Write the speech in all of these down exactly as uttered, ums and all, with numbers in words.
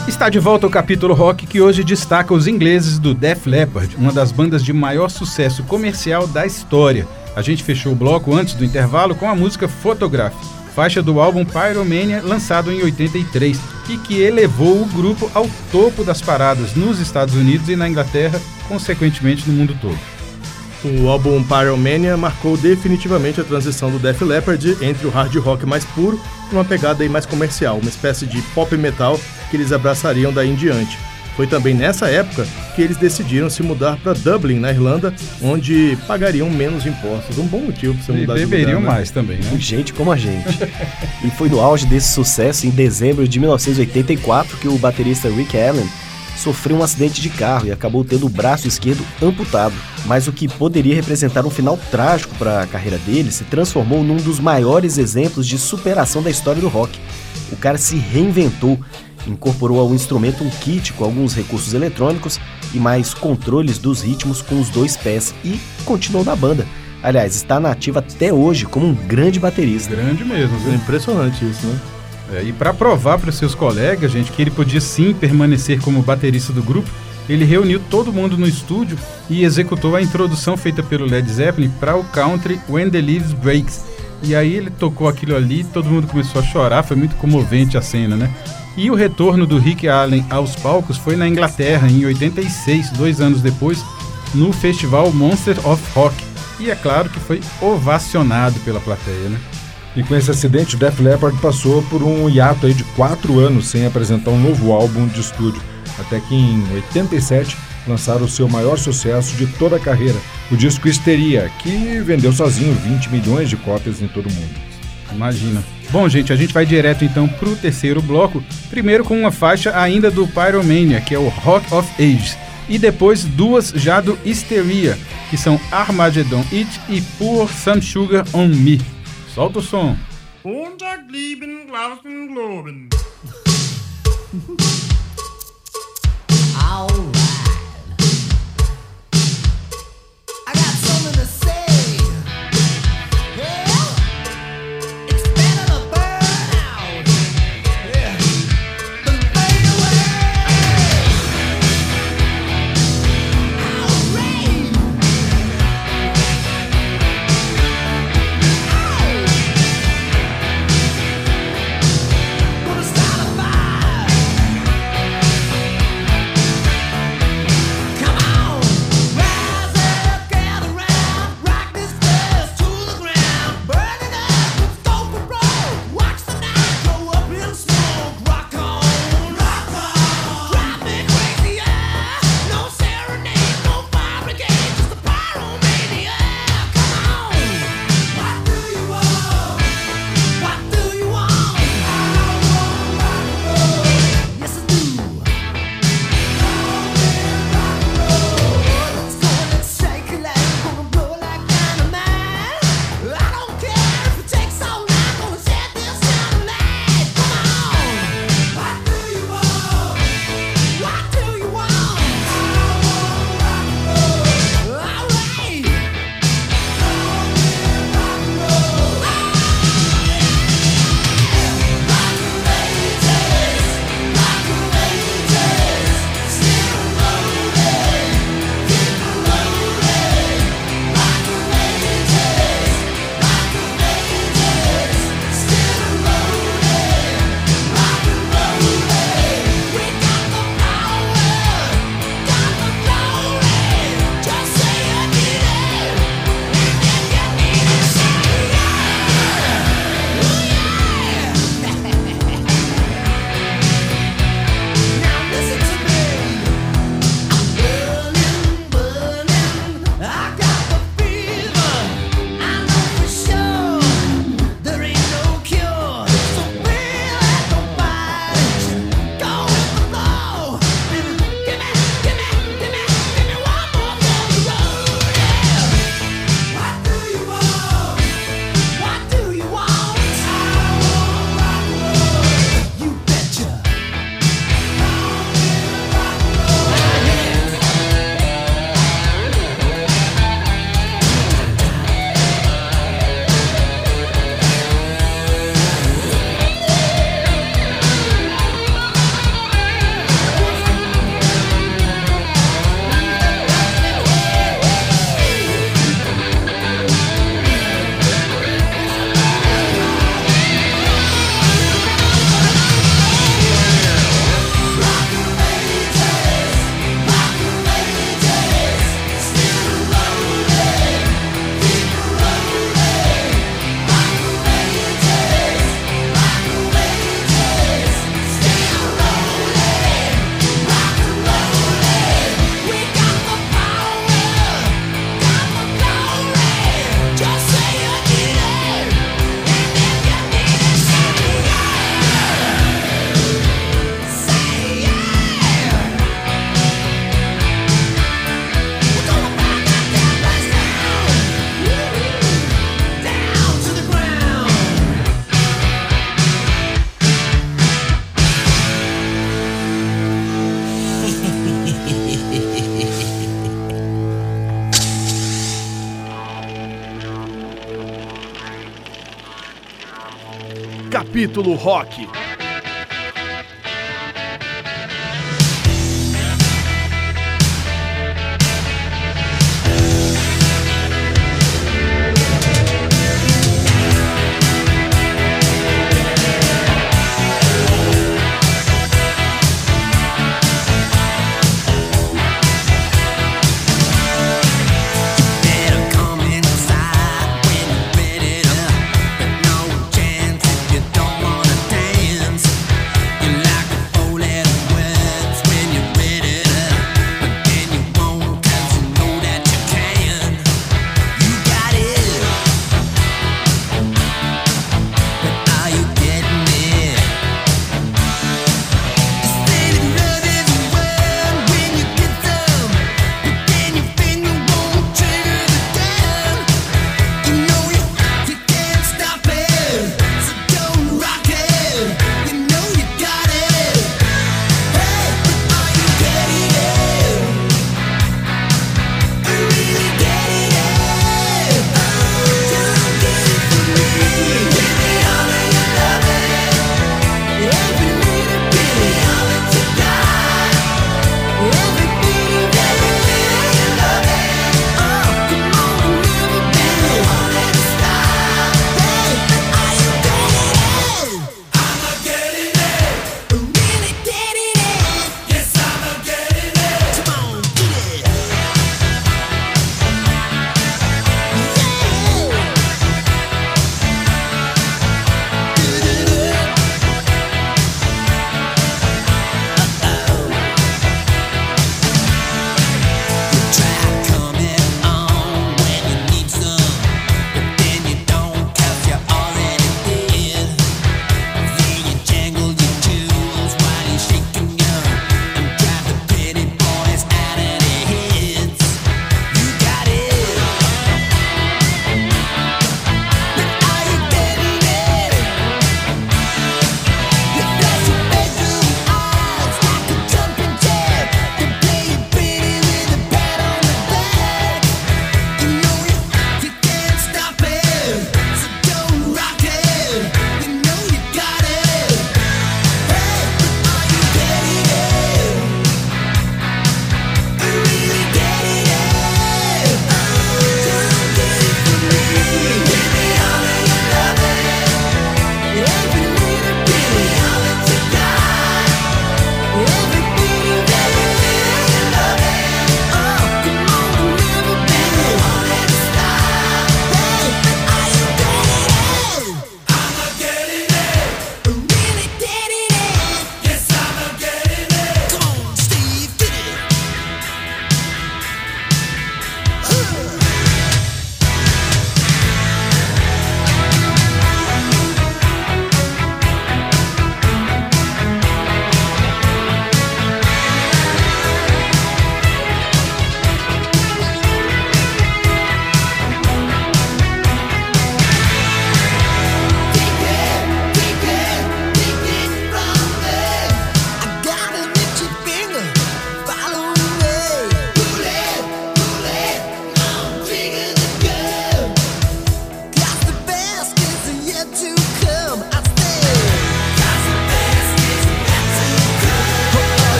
Está de volta o capítulo rock que hoje destaca os ingleses do Def Leppard, uma das bandas de maior sucesso comercial da história. A gente fechou o bloco antes do intervalo com a música Photograph, faixa do álbum Pyromania, lançado em oitenta e três, e que elevou o grupo ao topo das paradas nos Estados Unidos e na Inglaterra, consequentemente no mundo todo. O álbum Pyromania marcou definitivamente a transição do Def Leppard entre o hard rock mais puro e uma pegada aí mais comercial, uma espécie de pop metal que eles abraçariam daí em diante. Foi também nessa época que eles decidiram se mudar para Dublin, na Irlanda, onde pagariam menos impostos. Um bom motivo para você mudar de lugar. E beberiam né? mais também, né? Gente como a gente. E foi no auge desse sucesso, em dezembro de mil novecentos e oitenta e quatro, que o baterista Rick Allen sofreu um acidente de carro e acabou tendo o braço esquerdo amputado. Mas o que poderia representar um final trágico para a carreira dele se transformou num dos maiores exemplos de superação da história do rock. O cara se reinventou, incorporou ao instrumento um kit com alguns recursos eletrônicos e mais controles dos ritmos com os dois pés e continuou na banda. Aliás, está na ativa até hoje como um grande baterista. Grande mesmo, viu? É impressionante isso, né? É, e para provar para os seus colegas, gente, que ele podia sim permanecer como baterista do grupo, ele reuniu todo mundo no estúdio e executou a introdução feita pelo Led Zeppelin para o country When the Leaves Breaks. E aí ele tocou aquilo ali, todo mundo começou a chorar, foi muito comovente a cena, né? E o retorno do Rick Allen aos palcos foi na Inglaterra, em oitenta e seis, dois anos depois, no festival Monsters of Rock. E é claro que foi ovacionado pela plateia, né? E com esse acidente, o Def Leppard passou por um hiato aí de quatro anos sem apresentar um novo álbum de estúdio, até que em oitenta e sete lançaram o seu maior sucesso de toda a carreira, o disco Histeria, que vendeu sozinho vinte milhões de cópias em todo o mundo. Imagina. Bom, gente, a gente vai direto então pro terceiro bloco, primeiro com uma faixa ainda do Pyromania, que é o Rock of Ages, e depois duas já do Histeria, que são Armageddon It e Pour Some Sugar on Me. Solta o som. Montag lieben, glauben, globen. Gonna start a fire. Capítulo Rock. Come inside when you're ready to, but no chance if you don't wanna dance.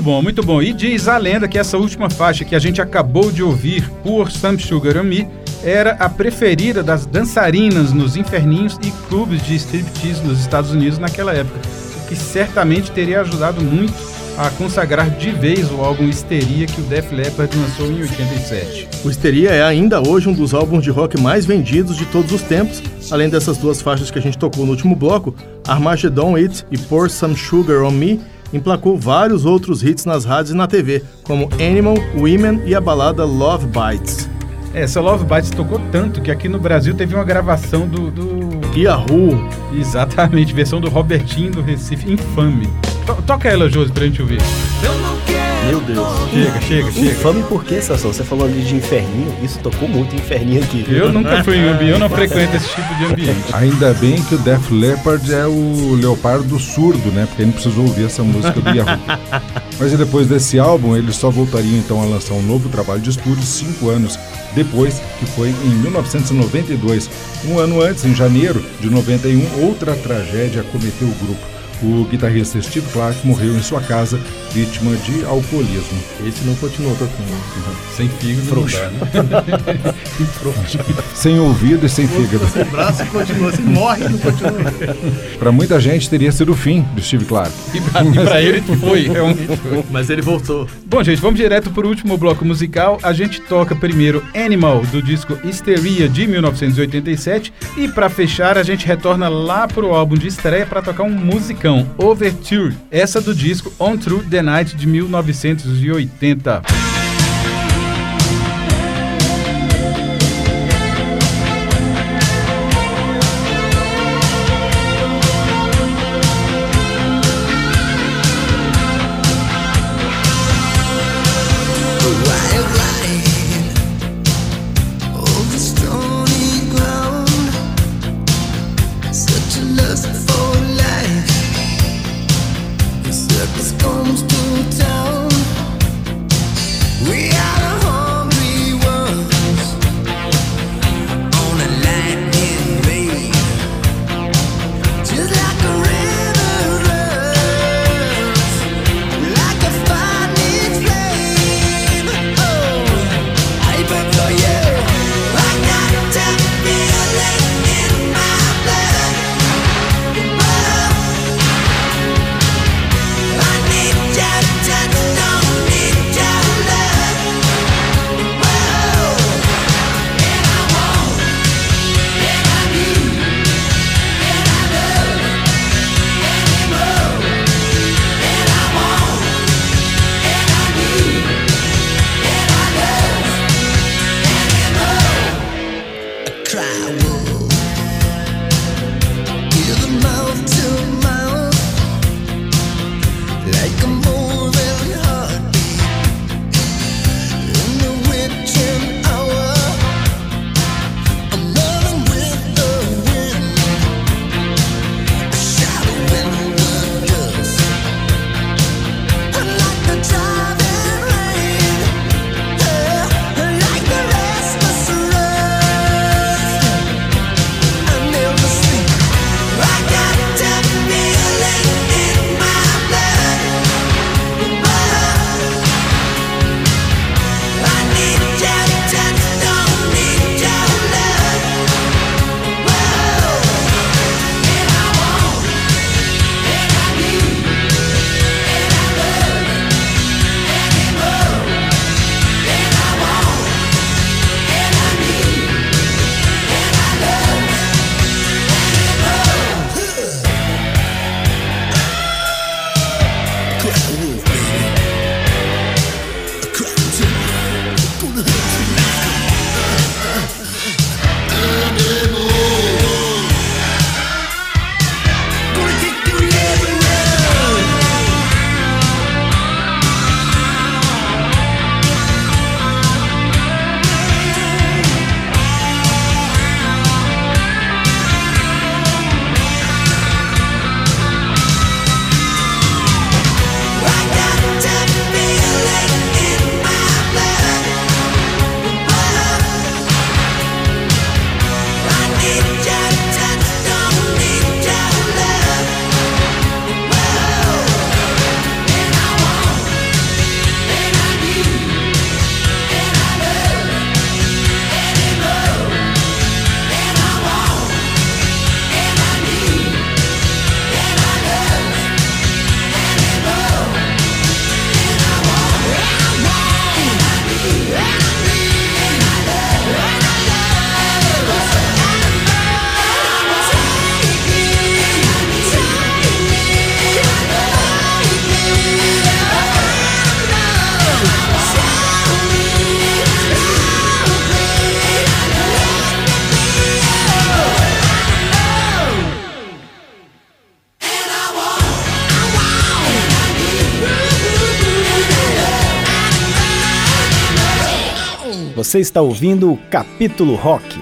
bom, muito bom. E diz a lenda que essa última faixa que a gente acabou de ouvir, Pour Some Sugar on Me, era a preferida das dançarinas nos inferninhos e clubes de striptease nos Estados Unidos naquela época, o que certamente teria ajudado muito a consagrar de vez o álbum Histeria que o Def Leppard lançou em oitenta e sete. O Histeria é ainda hoje um dos álbuns de rock mais vendidos de todos os tempos. Além dessas duas faixas que a gente tocou no último bloco, Armageddon It e Pour Some Sugar on Me emplacou vários outros hits nas rádios e na T V, como Animal, Women e a balada Love Bites. Essa Love Bites tocou tanto que aqui no Brasil teve uma gravação do... do... Yahoo! Exatamente, versão do Robertinho do Recife, infame. To- toca ela, Josi, pra gente ouvir. Meu Deus. Chega, chega, chega. Infame por quê, Sassão? Você falou ali de inferninho, isso tocou muito inferninho aqui. Eu nunca fui em ambiente, eu não frequento esse tipo de ambiente. Ainda bem que o Def Leppard é o leopardo surdo, né? Porque ele não precisou ouvir essa música do Yahoo. Mas e depois desse álbum, eles só voltariam então a lançar um novo trabalho de estúdio cinco anos depois, que foi em mil novecentos e noventa e dois. Um ano antes, em janeiro de noventa e um, outra tragédia acometeu o grupo. O guitarrista Steve Clark morreu em sua casa, vítima de alcoolismo. Esse não continuou tocando. Sem fígado, Frouxo. não dá, né? Sem ouvido e sem fígado. Sem braço e continua, se morre e não continua. Para muita gente teria sido o fim do Steve Clark. E pra, e pra ele foi. É um... Mas ele voltou. Bom, gente, vamos direto pro último bloco musical. A gente toca primeiro Animal, do disco Histeria, de mil novecentos e oitenta e sete. E pra fechar, a gente retorna lá pro álbum de estreia pra tocar um musicão, Overture, essa do disco On Through the Night, de mil novecentos e oitenta. Circus comes to town. Você está ouvindo o Capítulo Rock.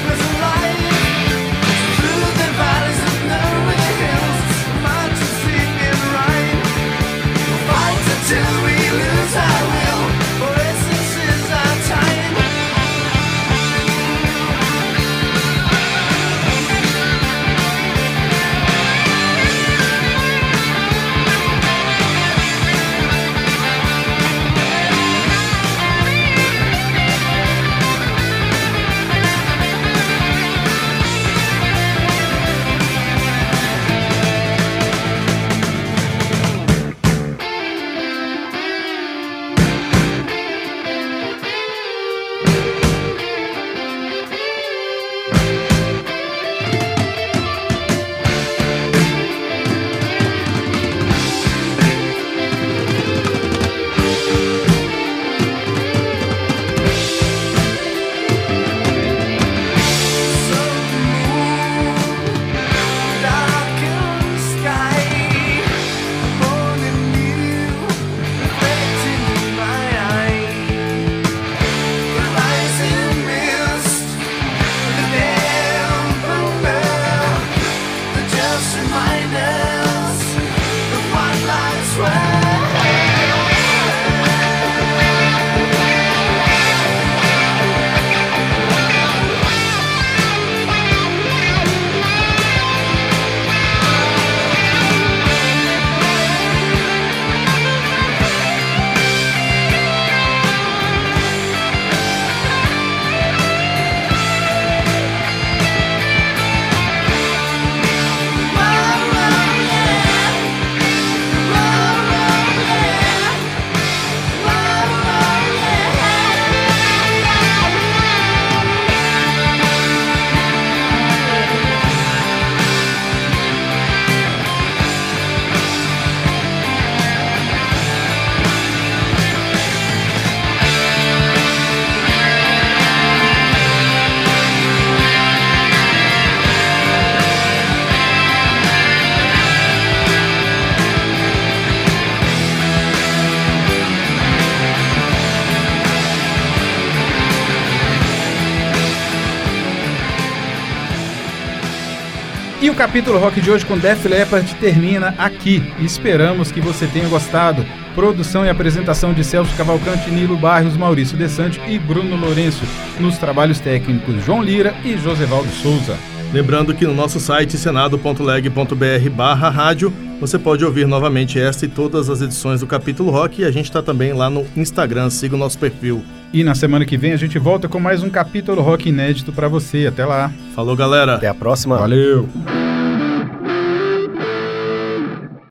Through the valleys of nowhere hills, march and see E o capítulo rock de hoje com Def Leppard termina aqui. Esperamos que você tenha gostado. Produção e apresentação de Celso Cavalcante, Nilo Barros, Maurício Desante e Bruno Lourenço. Nos trabalhos técnicos, João Lira e Josevaldo Souza. Lembrando que no nosso site senado ponto leg ponto br barra rádio você pode ouvir novamente esta e todas as edições do Capítulo Rock, e a gente está também lá no Instagram, siga o nosso perfil. E na semana que vem a gente volta com mais um Capítulo Rock inédito para você. Até lá. Falou, galera. Até a próxima. Valeu.